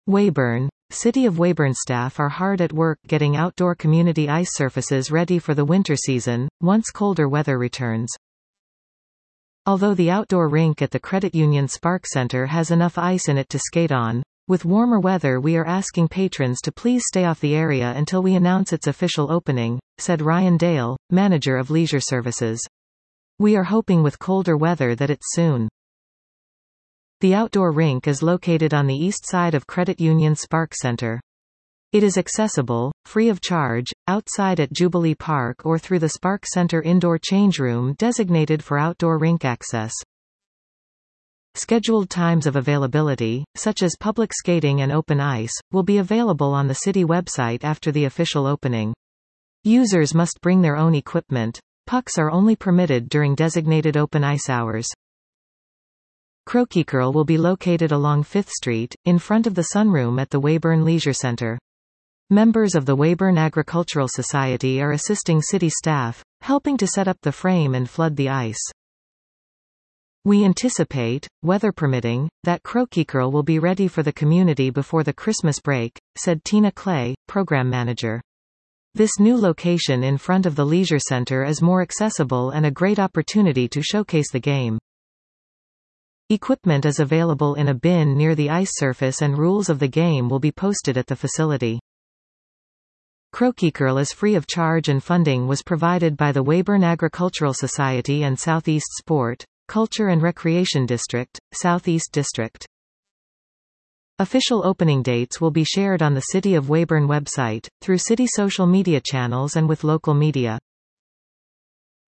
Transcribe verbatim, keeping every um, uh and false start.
Weyburn. City of Weyburn staff are hard at work getting outdoor community ice surfaces ready for the winter season, once colder weather returns. Although the outdoor rink at the Credit Union Spark Center has enough ice in it to skate on, with warmer weather we are asking patrons to please stay off the area until we announce its official opening, said Ryan Dale, manager of leisure services. We are hoping with colder weather that it's soon. The outdoor rink is located on the east side of Credit Union Spark Center. It is accessible, free of charge, outside at Jubilee Park or through the Spark Center indoor change room designated for outdoor rink access. Scheduled times of availability, such as public skating and open ice, will be available on the city website after the official opening. Users must bring their own equipment. Pucks are only permitted during designated open ice hours. Croquis will be located along Fifth Street, in front of the sunroom at the Weyburn Leisure Center. Members of the Weyburn Agricultural Society are assisting city staff, helping to set up the frame and flood the ice. We anticipate, weather permitting, that Croquis will be ready for the community before the Christmas break, said Tina Clay, program manager. This new location in front of the leisure center is more accessible and a great opportunity to showcase the game. Equipment is available in a bin near the ice surface and rules of the game will be posted at the facility. Croquis is free of charge and funding was provided by the Weyburn Agricultural Society and Southeast Sport, Culture and Recreation District, Southeast District. Official opening dates will be shared on the City of Weyburn website, through city social media channels and with local media.